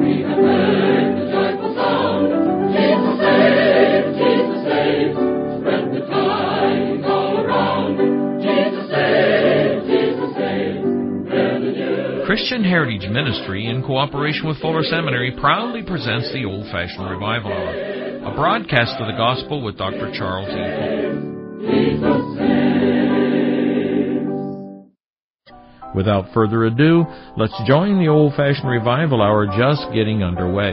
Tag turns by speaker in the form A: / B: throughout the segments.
A: Christian Heritage Ministry, in cooperation with Fuller Seminary, proudly presents the Old-Fashioned Revival Hour, a broadcast of the Gospel with Dr. Charles E. Cole. Without further ado, let's join the Old-Fashioned Revival Hour just getting underway.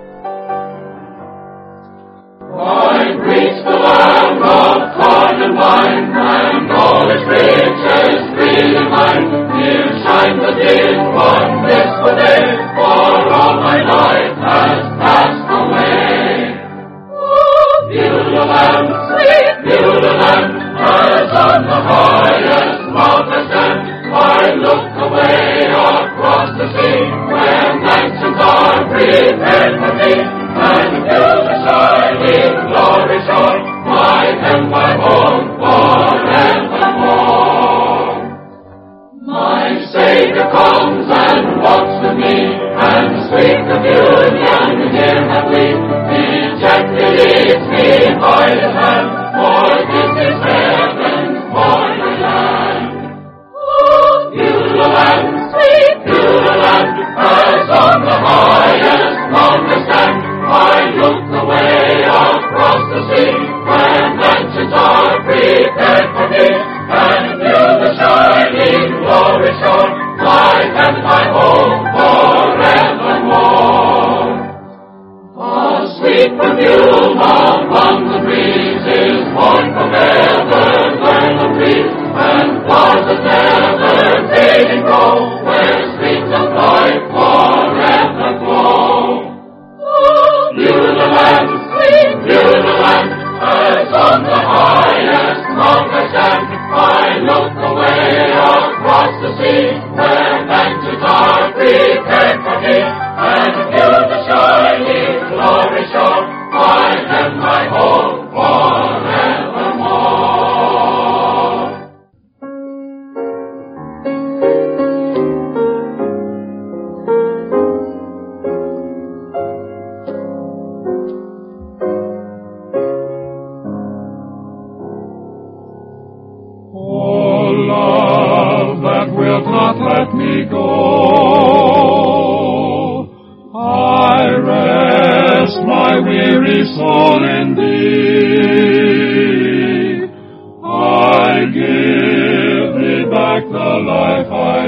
B: I preach the land of corn and wine, and all its riches freely mine. Here shines the dim one blissful day, for all my life has passed away. Oh, Beulah land, sweet Beulah land, as on the highest mountain stand, I look away across the sea, where mansions are prepared for me, and feel the shining glory shore, my and my home forevermore. My Savior comes and walks with me, and sweet communion here I plead. He gently leads me by his hand, for this is heaven's morning land. Oh, Beulah land, sweet Beulah land, as on the highest mountain stand, I look away across the sea, where mansions are prepared for me, and feel the shining glory shore, my and my home forevermore. A sweet perfume among the breezes, born from ever-vernal breeze, and flowers that never fade and grow, where streams of life forever flow. Oh, Beulah land, sweet Beulah land, as on the highest mountain stand, I look away across the sea, where mansions are prepared for me, and feel the shining glory shore, my and my home forevermore.
C: Oh, love that wilt not let me go, I rest my weary soul in thee. I give thee back the life I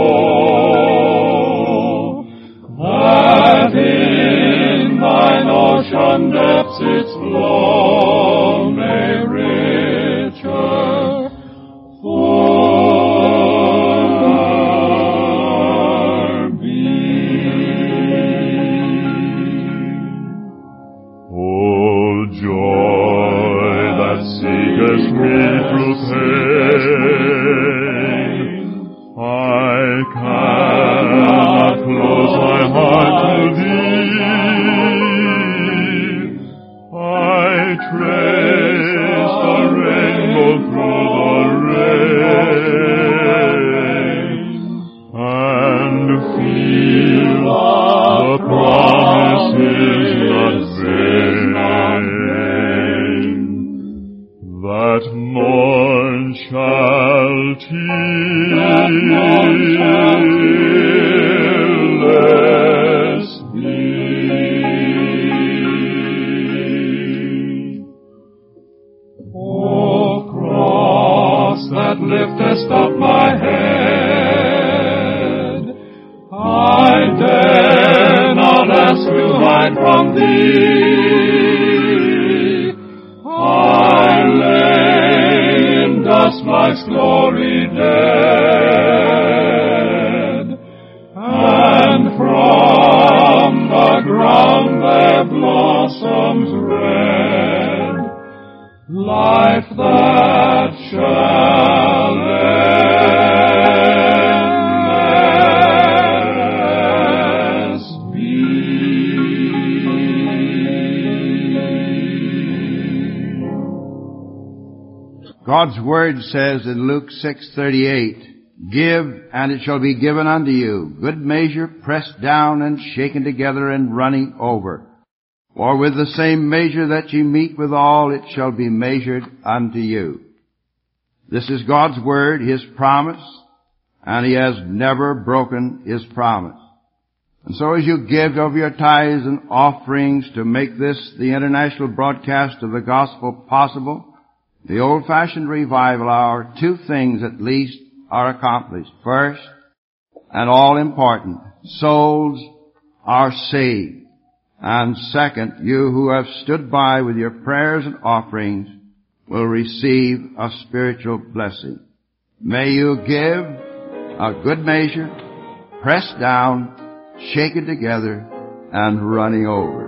C: owe, that in thine ocean depths its flow may richer fuller be. Oh, joy that seekest me through pain, I cannot close my heart to thee. I trace the rainbow through the rain, and feel the promise is not vain, that morn shall tearless be. O cross that liftest up my head, I dare not ask to hide from thee. I lay in dust life's glory dead, and from the ground there blossoms red life that shall endless be.
D: God's Word says in Luke 6:38, Give, and it shall be given unto you. Good measure, pressed down and shaken together and running over. For with the same measure that ye meet withal, it shall be measured unto you. This is God's word, His promise, and He has never broken His promise. And so as you give of your tithes and offerings to make this the international broadcast of the gospel possible, the old-fashioned revival hour, two things at least are accomplished. First, and all important, souls are saved. And second, you who have stood by with your prayers and offerings will receive a spiritual blessing. May you give a good measure, pressed down, shaken together, and running over.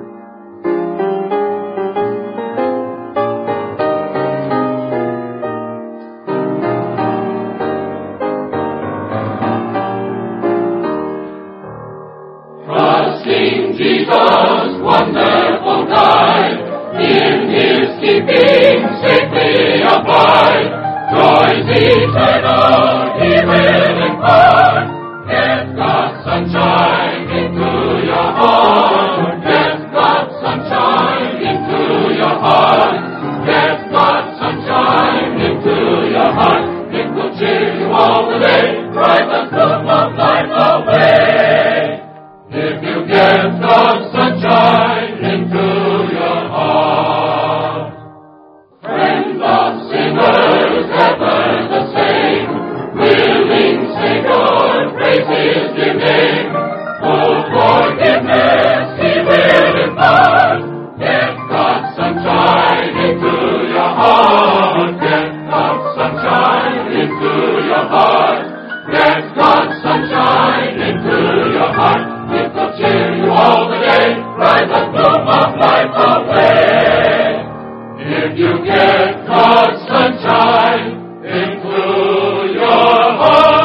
B: Trusting Jesus, wonderful guide, in His keeping safely abide. Joys eternal He will impart. Get God's sunshine into your heart. Get God's sunshine into your heart. Get God's sunshine into your heart. It will cheer you all the day, drive the gloom of life away. If you get God's sunshine into your heart. Friend of sinners, ever the same, willing Savior, praise His dear name. Full forgiveness He will impart. Get God's sunshine into your heart. Get God's sunshine into your heart. Get God's sunshine into your heart. It will cheer you all the day, drive the gloom of life away. If you get God's sunshine into your heart.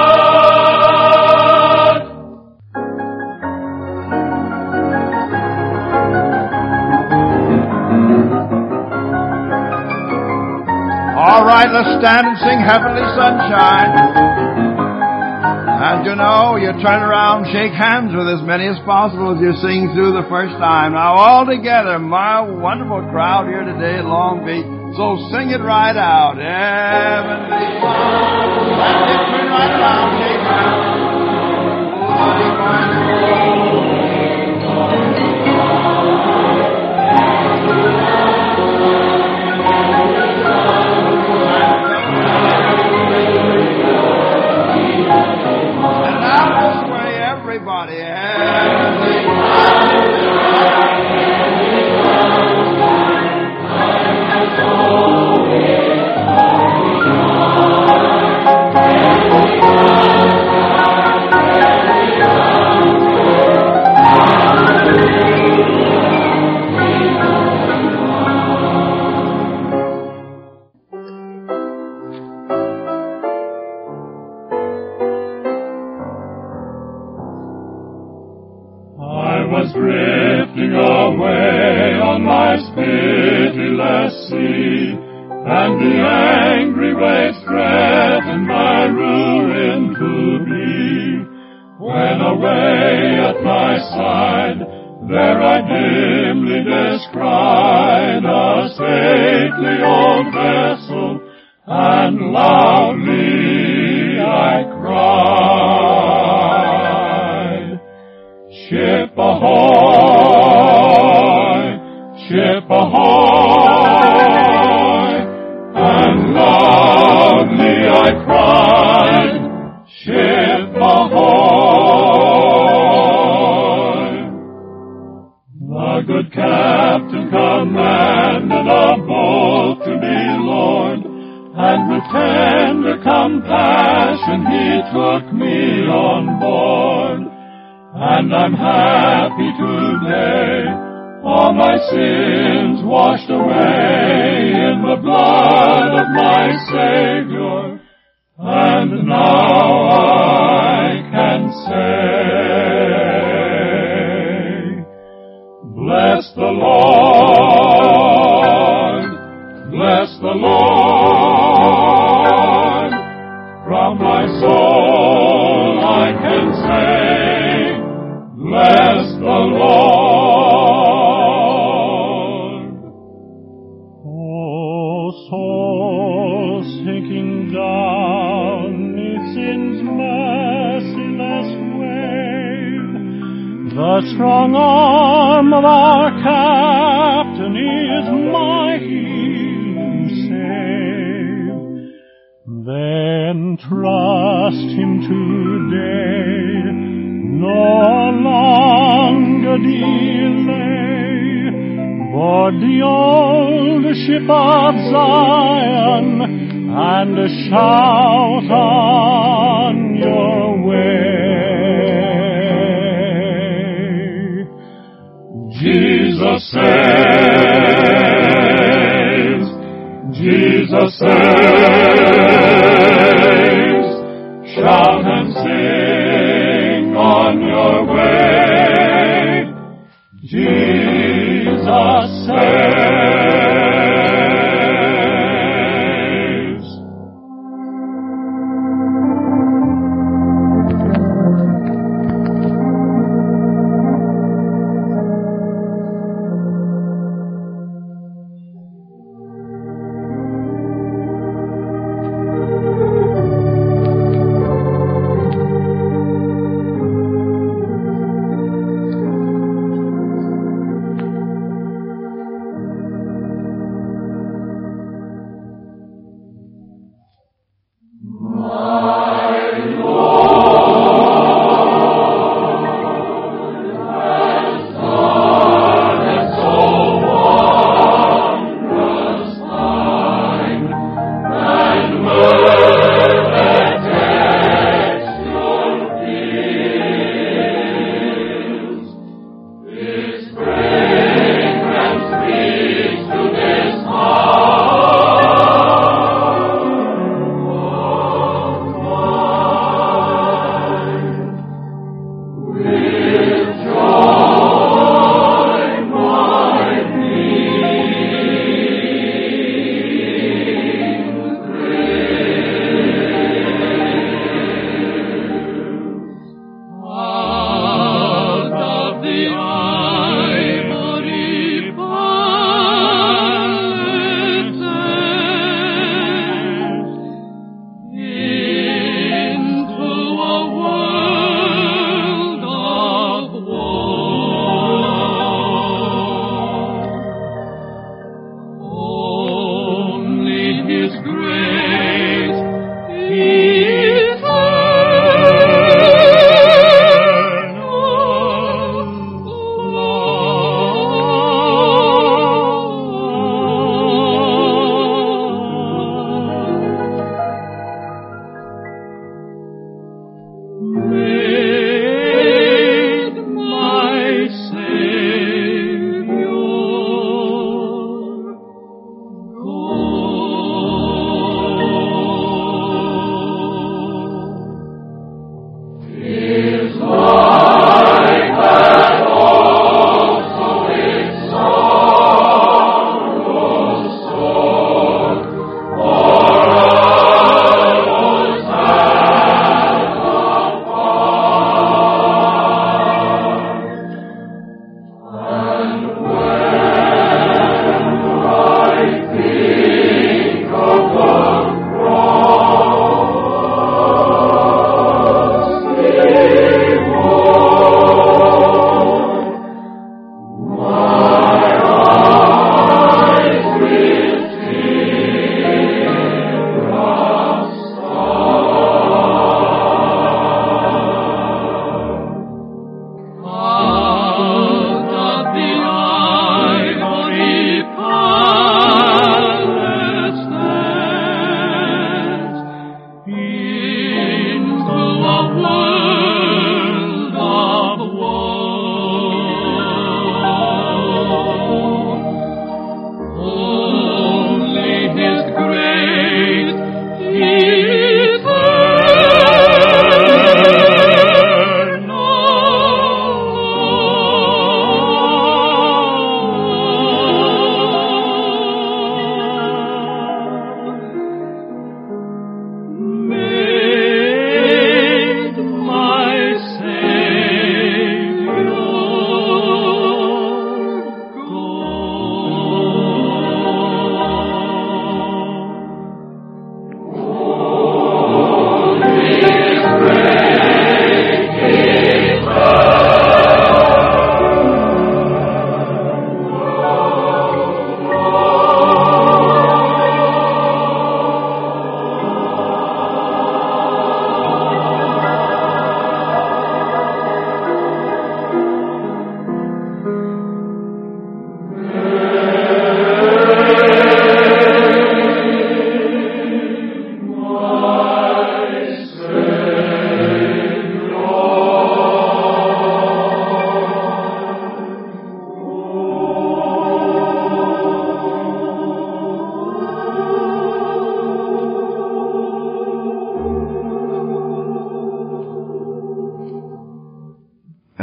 D: All right, let's stand and sing Heavenly Sunshine. And you know, you turn around, shake hands with as many as possible as you sing through the first time. Now all together, my wonderful crowd here today at Long Beach. So sing it right out. Heavenly Sunshine. And you turn right around, shake hands. Everybody,
C: drifting away on life's pitiless sea, and the angry waves threatened my ruin to be. When away at my side, there I dimly descried a stately old vessel, and loudly I cried, "Ship ahoy! Ship ahoy!" And loudly I cried, "Ship ahoy!" The good captain commanded a boat to be lowered, and with tender compassion he took me on board. And I'm happy today, all my sins washed away in the blood of my Savior, and now I can say, bless the Lord, bless the Lord, from my my soul, I can say, bless the Lord. Oh, soul sinking down neath sin's merciless wave, the strong arm of our Captain is mighty to save. Then trust Him today, nor longer delay. Board the old ship of Zion and shout on your way. Jesus saves, Jesus saves. Shout and sing on your way. Jesus saves.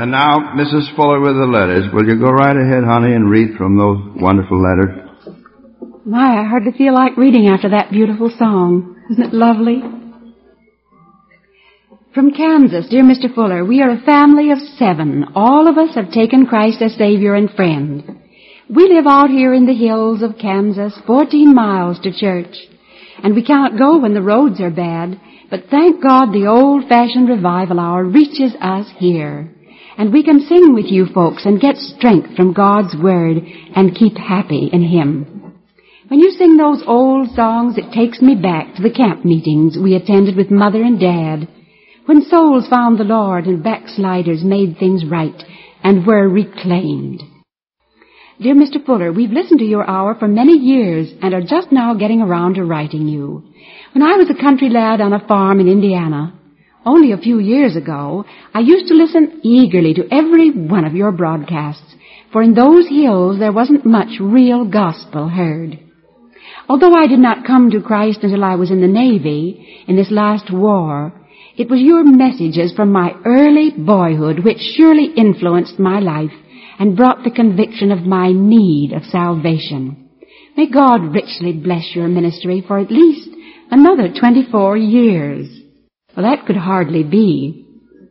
D: And now, Mrs. Fuller with the letters. Will you go right ahead, honey, and read from those wonderful letters?
E: My, I hardly feel like reading after that beautiful song. Isn't it lovely? From Kansas, dear Mr. Fuller, we are a family of 7. All of us have taken Christ as Savior and friend. We live out here in the hills of Kansas, 14 miles to church. And we cannot go when the roads are bad, but thank God the old-fashioned revival hour reaches us here. And we can sing with you folks and get strength from God's Word and keep happy in Him. When you sing those old songs, it takes me back to the camp meetings we attended with Mother and Dad, when souls found the Lord and backsliders made things right and were reclaimed. Dear Mr. Fuller, we've listened to your hour for many years and are just now getting around to writing you. When I was a country lad on a farm in Indiana, only a few years ago, I used to listen eagerly to every one of your broadcasts, for in those hills there wasn't much real gospel heard. Although I did not come to Christ until I was in the Navy, in this last war, it was your messages from my early boyhood which surely influenced my life and brought the conviction of my need of salvation. May God richly bless your ministry for at least another 24 years. Well, that could hardly be.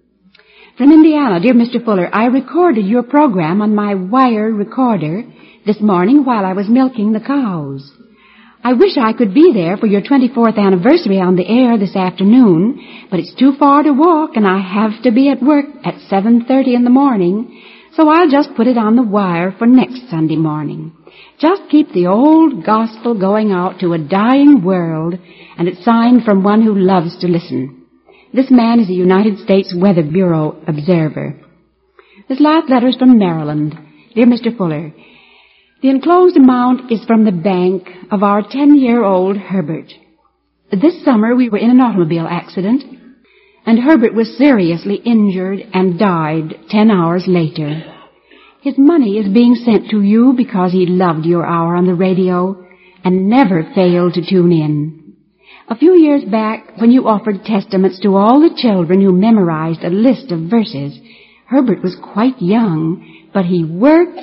E: From Indiana, dear Mr. Fuller, I recorded your program on my wire recorder this morning while I was milking the cows. I wish I could be there for your 24th anniversary on the air this afternoon, but it's too far to walk and I have to be at work at 7:30 in the morning, so I'll just put it on the wire for next Sunday morning. Just keep the old gospel going out to a dying world, and it's signed from one who loves to listen. This man is a United States Weather Bureau observer. This last letter is from Maryland. Dear Mr. Fuller, the enclosed amount is from the bank of our 10-year-old Herbert. This summer we were in an automobile accident, and Herbert was seriously injured and died 10 hours later. His money is being sent to you because he loved your hour on the radio and never failed to tune in. A few years back, when you offered testaments to all the children who memorized a list of verses, Herbert was quite young, but he worked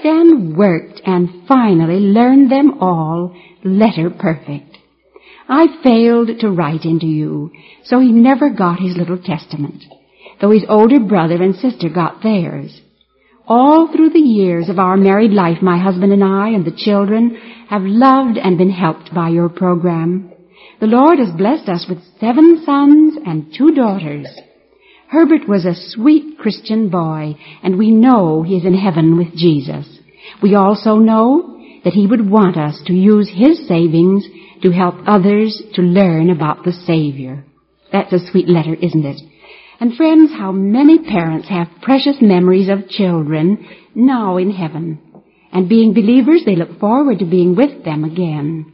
E: and finally learned them all letter perfect. I failed to write into you, so he never got his little testament, though his older brother and sister got theirs. All through the years of our married life, my husband and I and the children have loved and been helped by your program. The Lord has blessed us with 7 sons and 2 daughters. Herbert was a sweet Christian boy, and we know he is in heaven with Jesus. We also know that he would want us to use his savings to help others to learn about the Savior. That's a sweet letter, isn't it? And friends, how many parents have precious memories of children now in heaven. And being believers, they look forward to being with them again.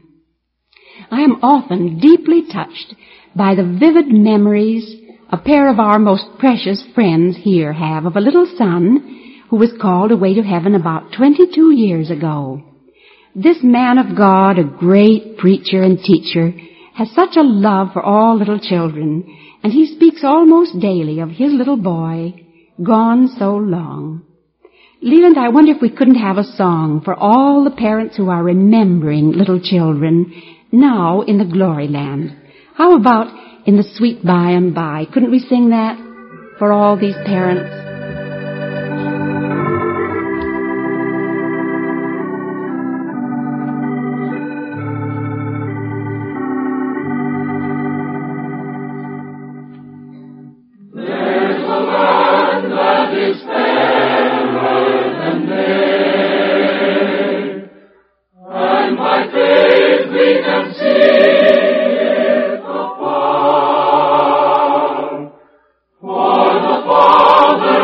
E: I am often deeply touched by the vivid memories a pair of our most precious friends here have of a little son who was called away to heaven about 22 years ago. This man of God, a great preacher and teacher, has such a love for all little children, and he speaks almost daily of his little boy, gone so long. Leland, I wonder if we couldn't have a song for all the parents who are remembering little children now in the glory land. How about In the Sweet By and By? Couldn't we sing that for all these parents?
B: For the Father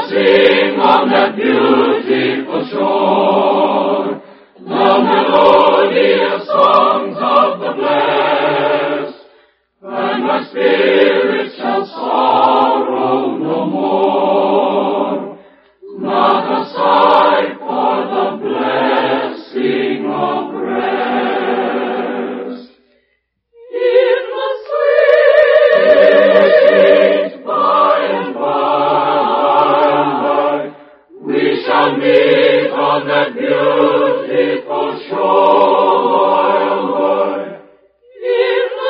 B: sing on that beautiful shore the melodious songs of the blessed, and my spirit shall sorrow no more, not a sigh for the blessing of rest. In the sweet by and by, we shall meet on that beautiful shore. In the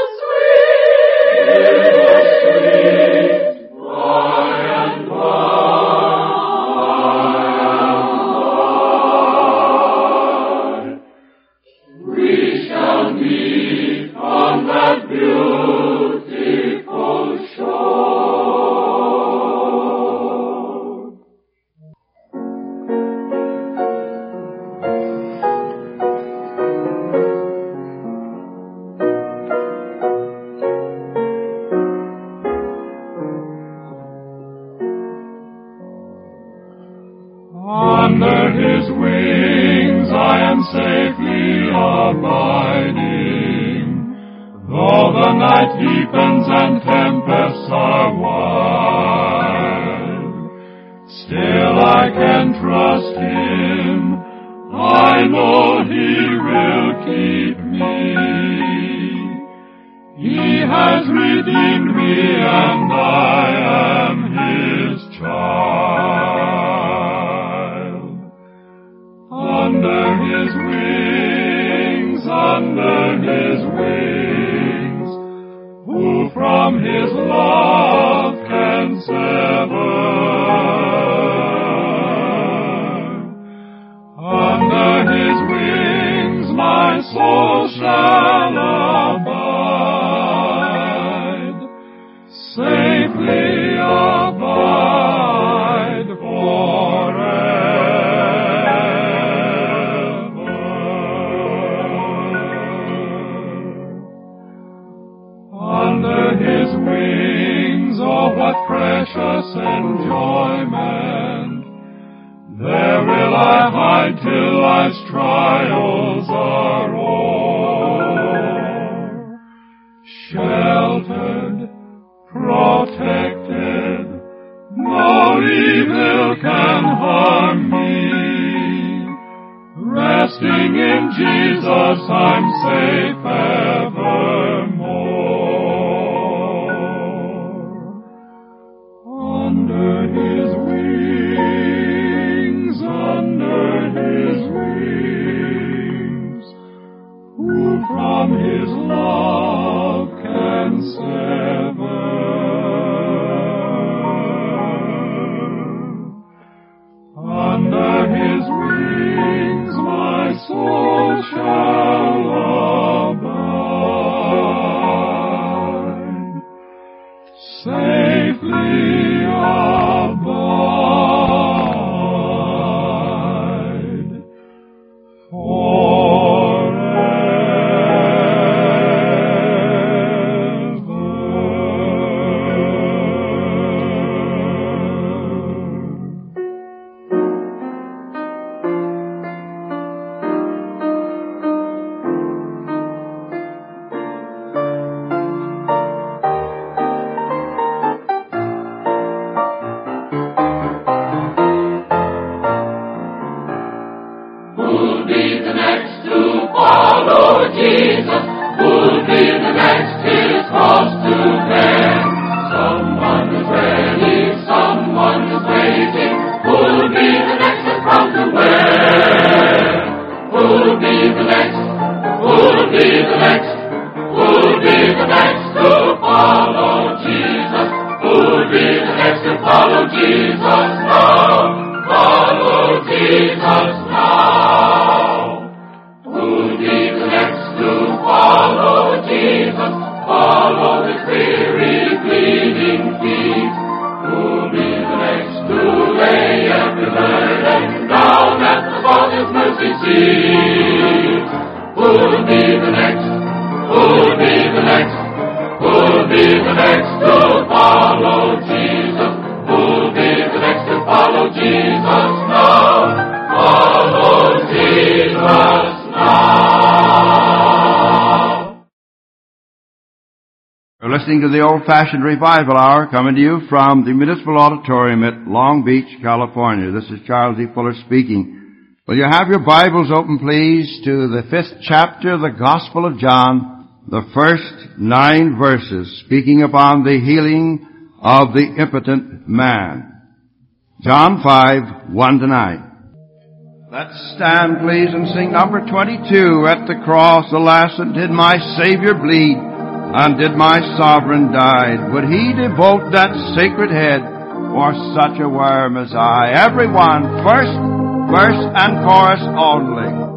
B: sweet by and by, we shall meet on that beautiful shore.
C: Under his wings I am safely abiding, though the night deepens and tempests are wild. Still I can trust him, I know he will keep me. He has redeemed me and I am his child. Under his wings, who from his love can sever? Under his wings my soul shall abide, safely abide forever. Under his wings, oh what precious enjoyment! There will I hide till life's trials are o'er. Sheltered, protected, no evil can harm me. Resting in Jesus, I'm safe evermore. Under his wings, who from his love can sever? Under his wings my soul shall abide, safely abide
B: Who'll be the next to follow Jesus? Who'll be the next his cross to bear? Someone who's ready, someone who's waiting. Who'll be the next the crown to wear? Who'll be the next? Who'll be the next? Who'll be the next to follow Jesus? Who'll be the next to follow Jesus now? Follow Jesus now. Who'll be the next to follow Jesus? Follow his weary, bleeding feet. Who'll be the next to lay every burden down at the Father's mercy seat? Who'll be the next? Who'll be the next? Who'll be the next to follow Jesus? Who'll be the next to follow
D: listening to the Old-Fashioned Revival Hour coming to you from the Municipal Auditorium at Long Beach, California. This is Charles E. Fuller speaking. Will you have your Bibles open, please, to the 5th chapter of the Gospel of John, the first 9 verses, speaking upon the healing of the impotent man. John 5, 1-9. Let's stand, please, and sing number 22. At the cross, alas, and did my Savior bleed, and did my Sovereign die. Would he devote that sacred head for such a worm as I? Everyone, first verse and chorus only.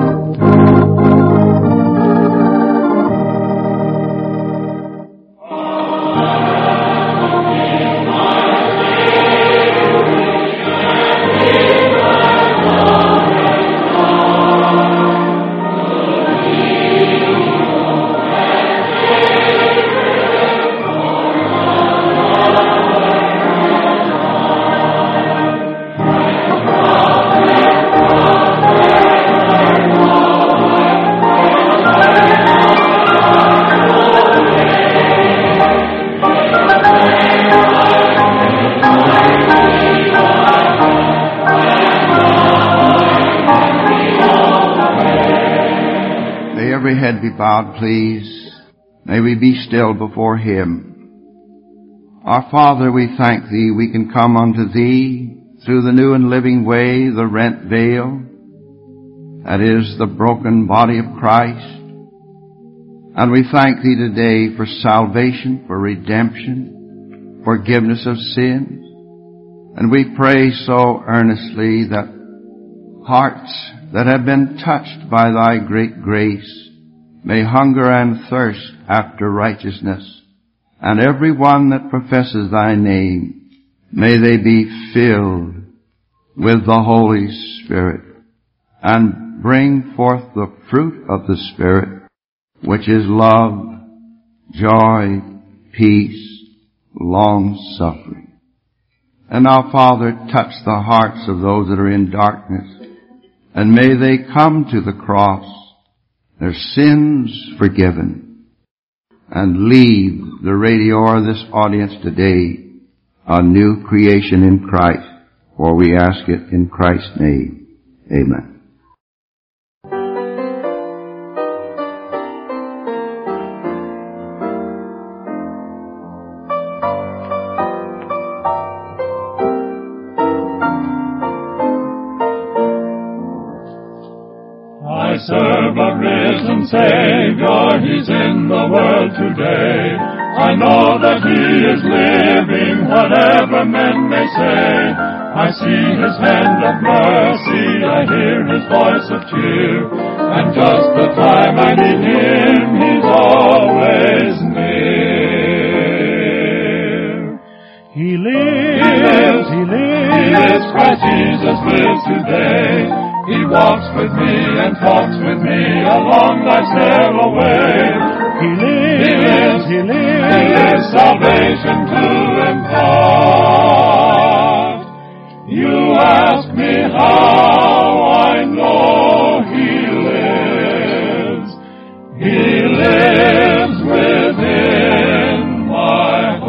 D: Be bowed, please. May we be still before Him. Our Father, we thank Thee. We can come unto Thee through the new and living way, the rent veil, that is the broken body of Christ. And we thank Thee today for salvation, for redemption, forgiveness of sins. And we pray so earnestly that hearts that have been touched by Thy great grace may hunger and thirst after righteousness, and every one that professes Thy name, may they be filled with the Holy Spirit, and bring forth the fruit of the Spirit, which is love, joy, peace, long-suffering. And now, Father, touch the hearts of those that are in darkness, and may they come to the cross, their sins forgiven, and leave the radio or this audience today a new creation in Christ, for we ask it in Christ's name. Amen.
C: I serve a risen Savior, He's in the world today. I know that He is living, whatever men may say. I see His hand of mercy, I hear His voice of cheer, and just the time I need Him, He's always near. He lives, He lives, Christ Jesus lives today. He walks with me and talks with me along life's narrow way. He lives salvation to impart. You ask me how I know He lives. He lives within my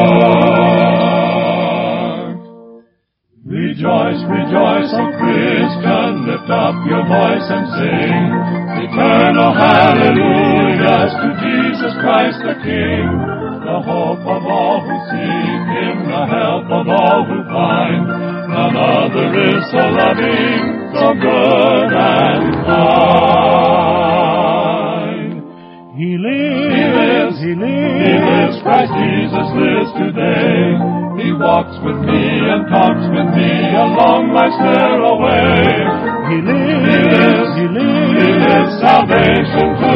C: heart. Rejoice, rejoice, O Christian, lift up your voice and sing eternal hallelujahs to Jesus Christ the King, the hope of all who seek Him, the help of all who find. None other is so loving, so good and kind. He lives, Christ Jesus lives today. He walks with me and talks with me along life's narrow way. He lives salvation to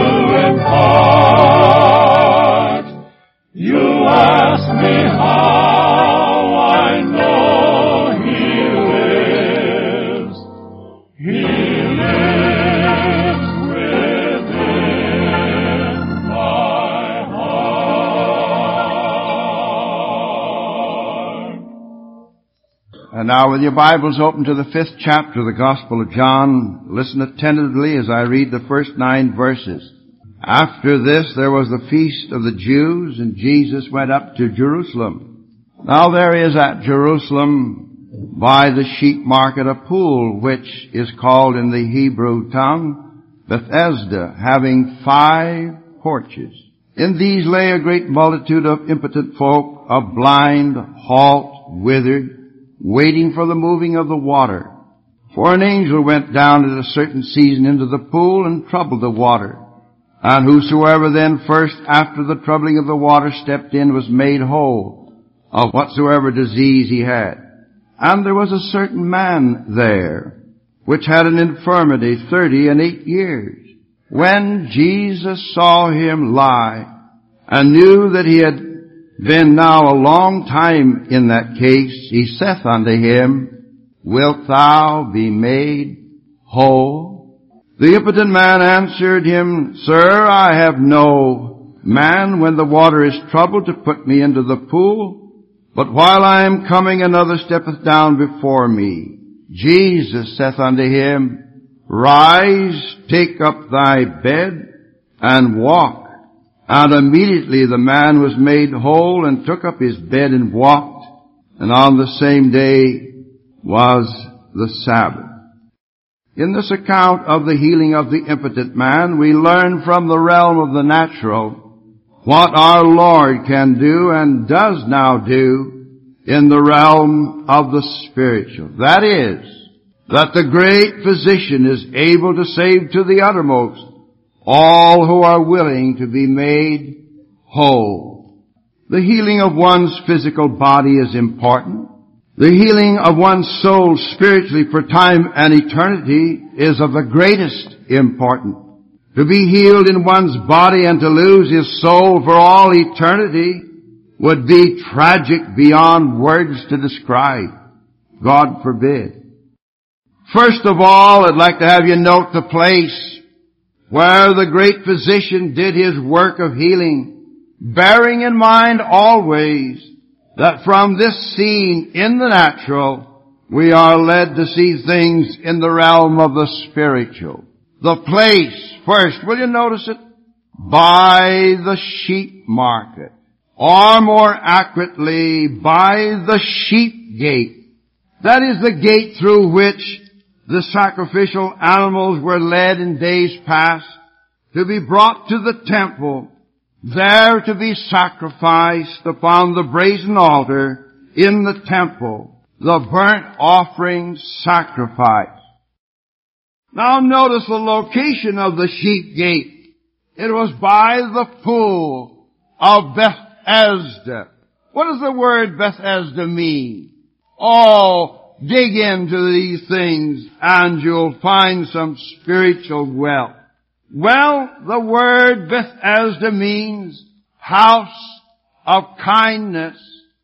C: impart. You ask me how I know He lives. He lives within my heart.
D: And now with your Bibles open to the 5th chapter of the Gospel of John, listen attentively as I read the first 9 verses. After this there was the feast of the Jews, and Jesus went up to Jerusalem. Now there is at Jerusalem by the sheep market a pool, which is called in the Hebrew tongue Bethesda, having 5 porches. In these lay a great multitude of impotent folk, of blind, halt, withered, waiting for the moving of the water. For an angel went down at a certain season into the pool and troubled the water. And whosoever then first after the troubling of the water stepped in was made whole of whatsoever disease he had. And there was a certain man there, which had an infirmity 38 years. When Jesus saw him lie, and knew that he had been now a long time in that case, he saith unto him, Wilt thou be made whole? The impotent man answered him, Sir, I have no man when the water is troubled to put me into the pool, but while I am coming another steppeth down before me. Jesus saith unto him, Rise, take up thy bed, and walk. And immediately the man was made whole, and took up his bed and walked. And on the same day was the Sabbath. In this account of the healing of the impotent man, we learn from the realm of the natural what our Lord can do and does now do in the realm of the spiritual. That is, that the great physician is able to save to the uttermost all who are willing to be made whole. The healing of one's physical body is important. The healing of one's soul spiritually for time and eternity is of the greatest importance. To be healed in one's body and to lose his soul for all eternity would be tragic beyond words to describe. God forbid. First of all, I'd like to have you note the place where the great physician did his work of healing, bearing in mind always that from this scene in the natural, we are led to see things in the realm of the spiritual. The place, first, will you notice it? By the sheep market, or more accurately, by the sheep gate. That is the gate through which the sacrificial animals were led in days past to be brought to the temple, there to be sacrificed upon the brazen altar in the temple, the burnt offering sacrifice. Now notice the location of the sheep gate. It was by the pool of Bethesda. What does the word Bethesda mean? Oh, dig into these things and you'll find some spiritual wealth. Well, the word Bethesda means house of kindness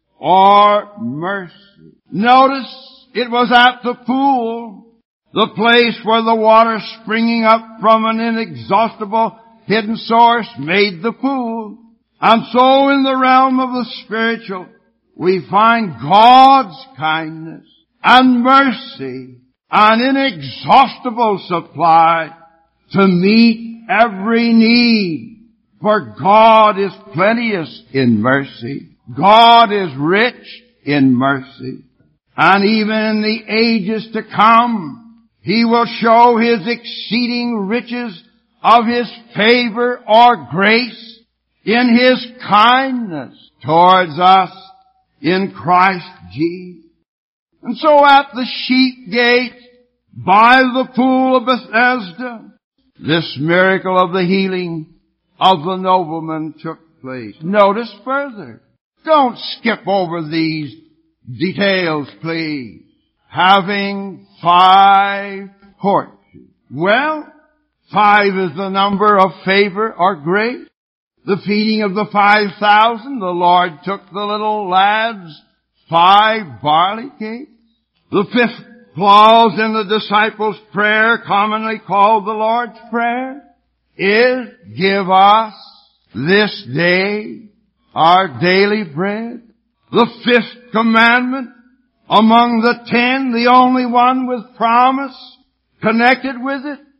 D: or mercy. Notice it was at the pool, the place where the water springing up from an inexhaustible hidden source made the pool. And so in the realm of the spiritual, we find God's kindness and mercy, an inexhaustible supply to meet every need. For God is plenteous in mercy. God is rich in mercy. And even in the ages to come, He will show His exceeding riches of His favor or grace in His kindness towards us in Christ Jesus. And so at the sheep gate, by the pool of Bethesda, this miracle of the healing of the nobleman took place. Notice further. Don't skip over these details, please. Having 5 porches. Well, 5 is the number of favor or grace. The feeding of the 5,000, the Lord took the little lads 5 barley cakes. The 5th clause in the disciples' prayer, commonly called the Lord's Prayer, is, give us this day our daily bread. The 5th commandment, among the 10, the only one with promise connected with it,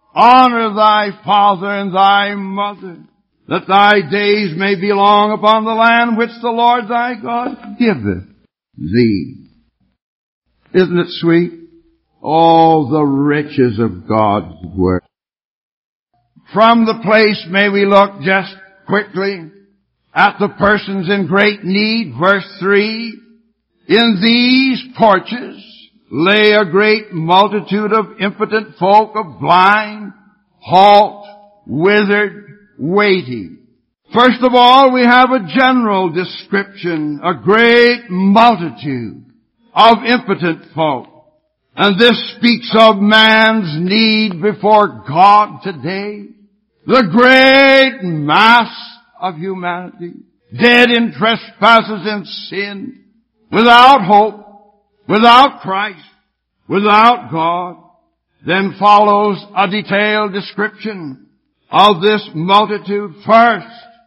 D: Honor thy father and thy mother, that thy days may be long upon the land which the Lord thy God giveth thee. Isn't it sweet? Oh, the riches of God's word. From the place may we look just quickly at the persons in great need. Verse 3, in these porches lay a great multitude of impotent folk, of blind, halt, withered, waiting. First of all, we have a general description, a great multitude of impotent folk. And this speaks of man's need before God today. The great mass of humanity, dead in trespasses and sin, without hope, without Christ, without God. Then follows a detailed description of this multitude. First,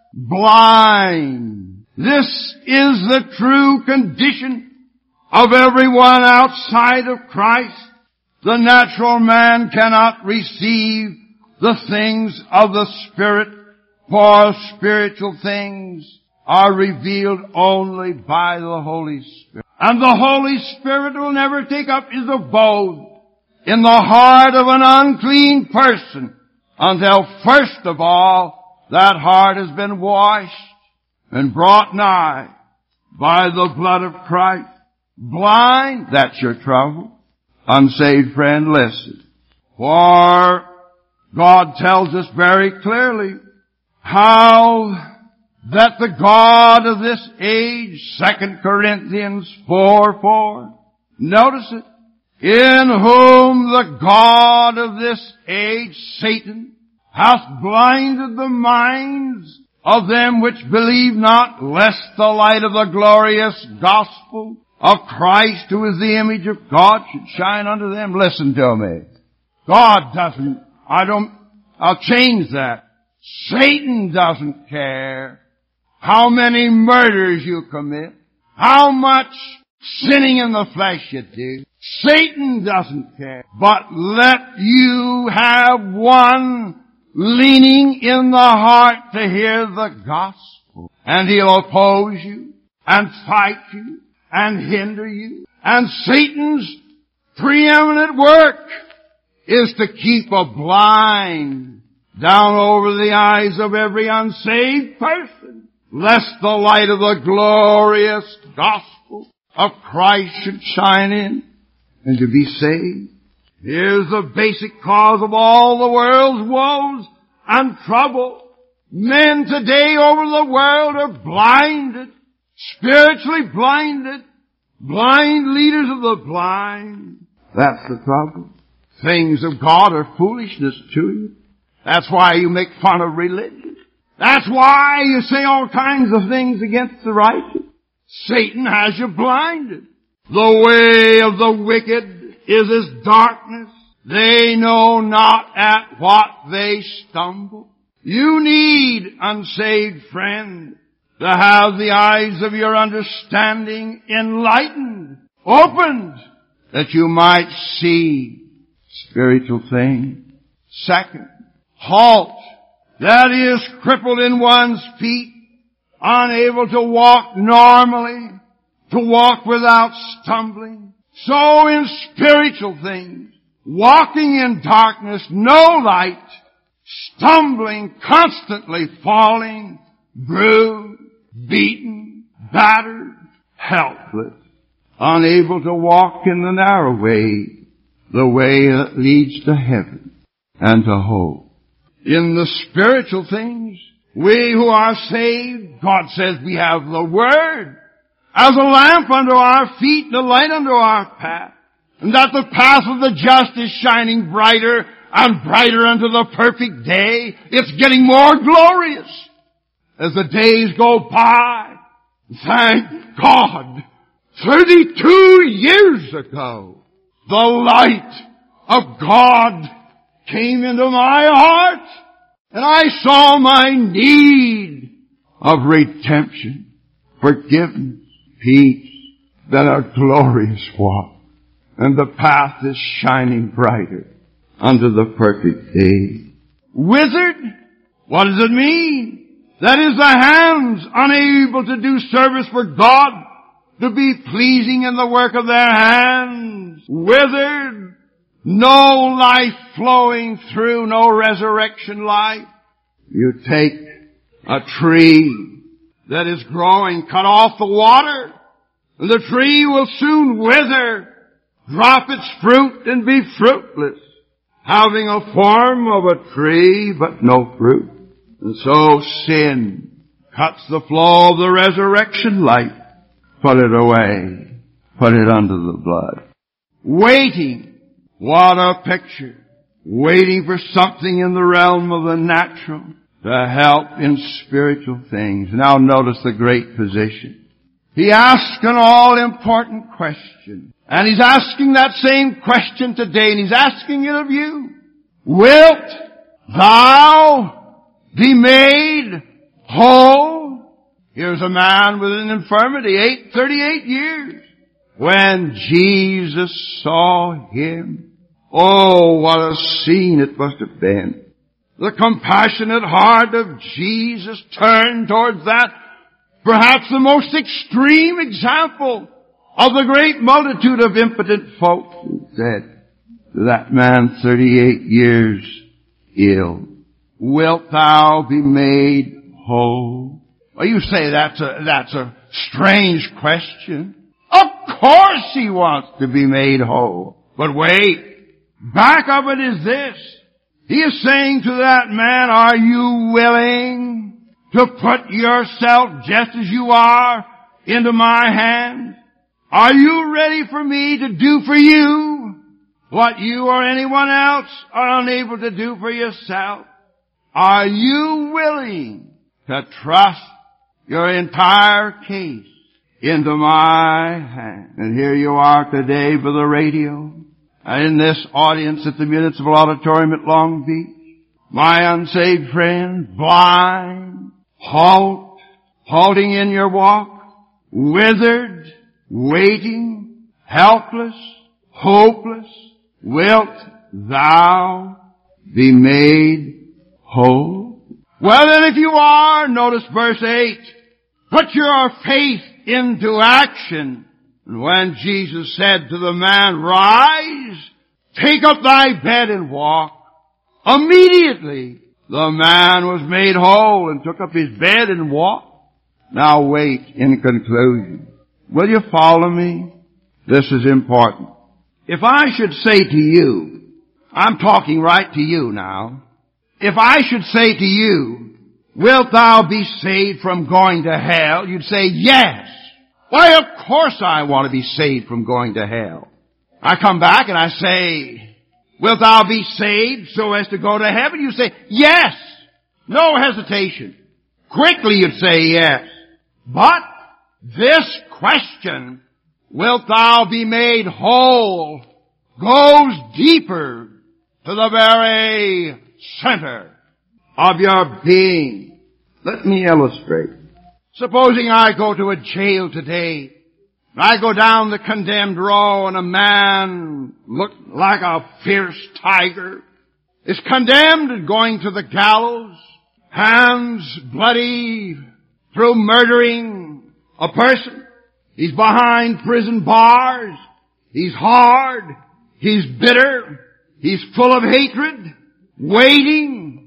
D: blind. This is the true condition of everyone outside of Christ. The natural man cannot receive the things of the Spirit, for spiritual things are revealed only by the Holy Spirit. And the Holy Spirit will never take up his abode in the heart of an unclean person until first of all that heart has been washed and brought nigh by the blood of Christ. Blind, that's your trouble. Unsaved friend, listen. For God tells us very clearly how that the God of this age, 2 Corinthians 4:4, notice it, in whom the God of this age, Satan, hath blinded the minds of them which believe not, lest the light of the glorious gospel of Christ, who is the image of God, should shine unto them. Listen to me. God doesn't, I'll change that. Satan doesn't care how many murders you commit, how much sinning in the flesh you do. Satan doesn't care. But let you have one leaning in the heart to hear the gospel, and he'll oppose you and fight you and hinder you. And Satan's preeminent work is to keep a blind down over the eyes of every unsaved person, lest the light of the glorious gospel of Christ should shine in and to be saved. Here's the basic cause of all the world's woes and trouble. Men today over the world are blinded, spiritually blinded, blind leaders of the blind. That's the trouble. Things of God are foolishness to you. That's why you make fun of religion. That's why you say all kinds of things against the righteous. Satan has you blinded. The way of the wicked is as darkness. They know not at what they stumble. You need, unsaved friend, to have the eyes of your understanding enlightened, opened, that you might see spiritual things. Second, halt. That is, crippled in one's feet, unable to walk normally, to walk without stumbling. So in spiritual things, walking in darkness, no light, stumbling, constantly falling, bruised, beaten, battered, helpless, unable to walk in the narrow way, the way that leads to heaven and to hope. In the spiritual things, we who are saved, God says we have the Word as a lamp under our feet and a light under our path, and that the path of the just is shining brighter and brighter unto the perfect day. It's getting more glorious as the days go by. Thank God, 32 years ago, the light of God came into my heart, and I saw my need of redemption, forgiveness, peace, then a glorious walk, and the path is shining brighter unto the perfect day. Withered? What does it mean? That is the hands unable to do service for God, to be pleasing in the work of their hands. Withered? No life flowing through, no resurrection life. You take a tree that is growing, cut off the water, and the tree will soon wither, drop its fruit, and be fruitless, having a form of a tree, but no fruit. And so sin cuts the flow of the resurrection life. Put it away. Put it under the blood. Waiting. What a picture. Waiting for something in the realm of the natural to help in spiritual things. Now notice the great physician. He asks an all-important question. And he's asking that same question today, and he's asking it of you. Wilt thou be made whole? Here's a man with an infirmity, 38 years. When Jesus saw him, oh, what a scene it must have been. The compassionate heart of Jesus turned towards that, perhaps the most extreme example of the great multitude of impotent folks, and said to that man 38 years ill, wilt thou be made whole? Well, you say that's a strange question. Of course he wants to be made whole. But wait, back of it is this. He is saying to that man, are you willing to put yourself just as you are into my hands? Are you ready for me to do for you what you or anyone else are unable to do for yourself? Are you willing to trust your entire case into my hand? And here you are today by the radio, and in this audience at the Municipal Auditorium at Long Beach. My unsaved friend, blind, halting in your walk, withered, waiting, helpless, hopeless. Wilt thou be made whole? Well then, if you are, notice verse 8. Put your faith into action. And when Jesus said to the man, rise, take up thy bed and walk, immediately the man was made whole and took up his bed and walked. Now wait, in conclusion. Will you follow me? This is important. If I should say to you, I'm talking right to you now. If I should say to you, wilt thou be saved from going to hell? You'd say, yes. Why, of course I want to be saved from going to hell. I come back and I say, wilt thou be saved so as to go to heaven? You say, yes. No hesitation. Quickly you'd say yes. But this question, wilt thou be made whole, goes deeper to the very center of your being. Let me illustrate. Supposing I go to a jail today, and I go down the condemned row, and a man looked like a fierce tiger is condemned and going to the gallows, hands bloody through murdering a person. He's behind prison bars. He's hard. He's bitter. He's full of hatred. Waiting.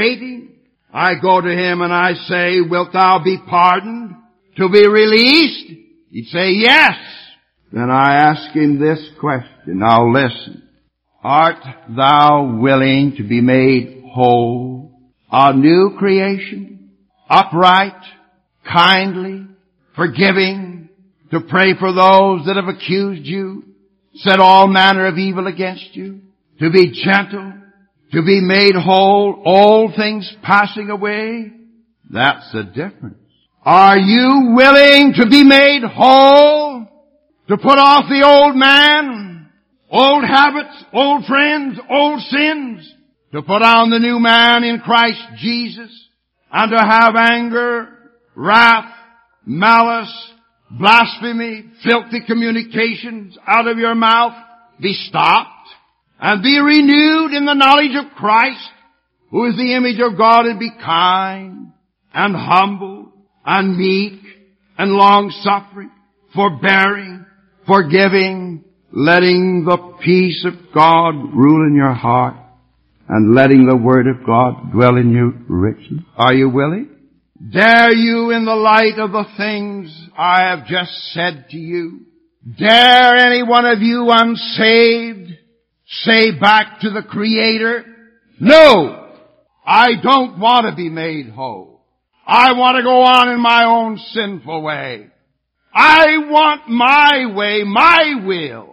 D: I go to him and I say, wilt thou be pardoned to be released? He'd say, yes. Then I ask him this question. Now listen. Art thou willing to be made whole? A new creation? Upright? Kindly? Forgiving? To pray for those that have accused you? Said all manner of evil against you? To be gentle? To be made whole, all things passing away? That's the difference. Are you willing to be made whole? To put off the old man, old habits, old friends, old sins? To put on the new man in Christ Jesus? And to have anger, wrath, malice, blasphemy, filthy communications out of your mouth be stopped? and be renewed in the knowledge of Christ, who is the image of God, and be kind and humble and meek and long-suffering, forbearing, forgiving, letting the peace of God rule in your heart and letting the Word of God dwell in you richly. Are you willing? Dare you, in the light of the things I have just said to you, dare any one of you unsaved say back to the Creator, no, I don't want to be made whole. I want to go on in my own sinful way. I want my way, my will.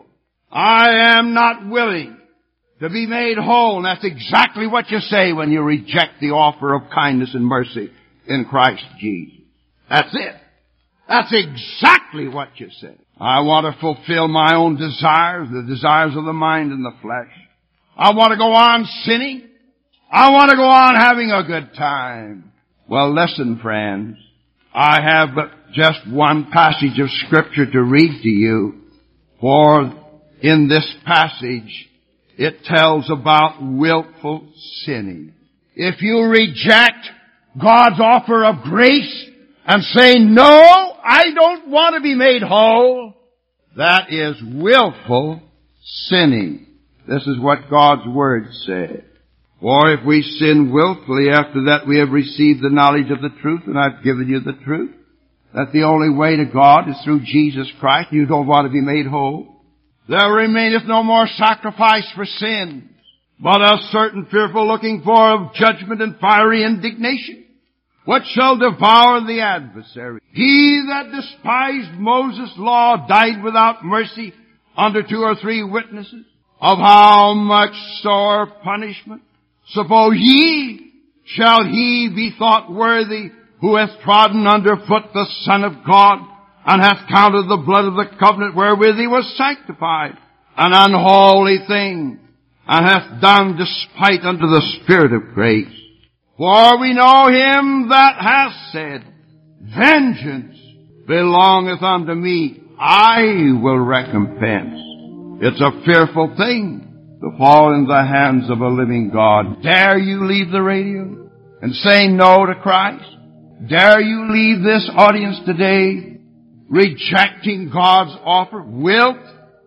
D: I am not willing to be made whole. And that's exactly what you say when you reject the offer of kindness and mercy in Christ Jesus. That's it. That's exactly what you say. I want to fulfill my own desires, the desires of the mind and the flesh. I want to go on sinning. I want to go on having a good time. Well, listen, friends. I have but just one passage of Scripture to read to you. For in this passage, it tells about willful sinning. If you reject God's offer of grace and say, no, I don't want to be made whole, that is willful sinning. This is what God's Word says. For if we sin willfully, after that we have received the knowledge of the truth, and I've given you the truth, that the only way to God is through Jesus Christ, you don't want to be made whole, there remaineth no more sacrifice for sins, but a certain fearful looking for of judgment and fiery indignation, which shall devour the adversary. He that despised Moses' law died without mercy under 2 or 3 witnesses. Of how much sore punishment, suppose ye, shall he be thought worthy who hath trodden under foot the Son of God, and hath counted the blood of the covenant wherewith he was sanctified an unholy thing, and hath done despite unto the Spirit of grace? For we know him that hath said, vengeance belongeth unto me, I will recompense. It's a fearful thing to fall in the hands of a living God. Dare you leave the radio and say no to Christ? Dare you leave this audience today rejecting God's offer? Wilt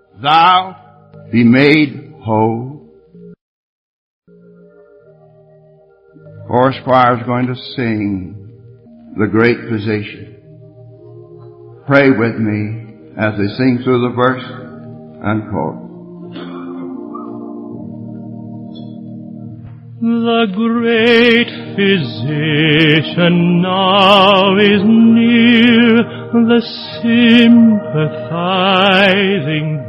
D: thou be made whole? Chorus choir is going to sing The Great Physician. Pray with me as they sing through the verse and chorus.
C: The great physician now is near, the sympathizing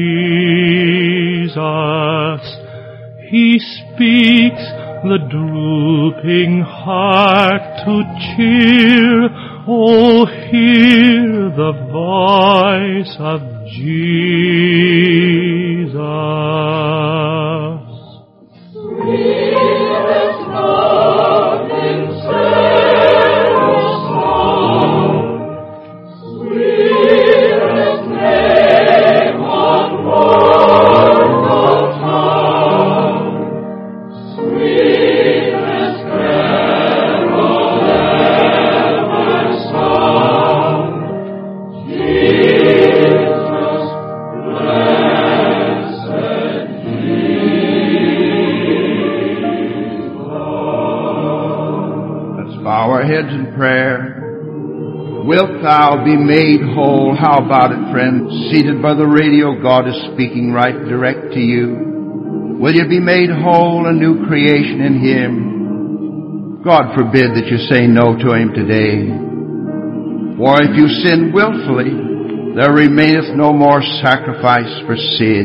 C: Jesus. He speaks the drooping heart to cheer. Oh, hear the voice of Jesus.
B: Sweetest love in Sarah's song, sweetest name on mortal tongue, sweetest carol ever sung, Jesus, blessed Jesus.
D: Bow our heads in prayer. Wilt thou be made whole? How about it, friend? Seated by the radio, God is speaking right direct to you. Will you be made whole, a new creation in Him? God forbid that you say no to Him today. For if you sin willfully, there remaineth no more sacrifice for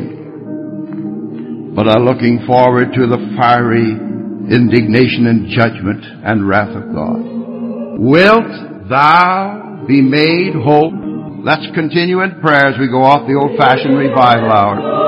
D: sin, but a looking forward to the fiery indignation and judgment and wrath of God. Wilt thou be made whole? Let's continue in prayer as we go off the old-fashioned revival hour.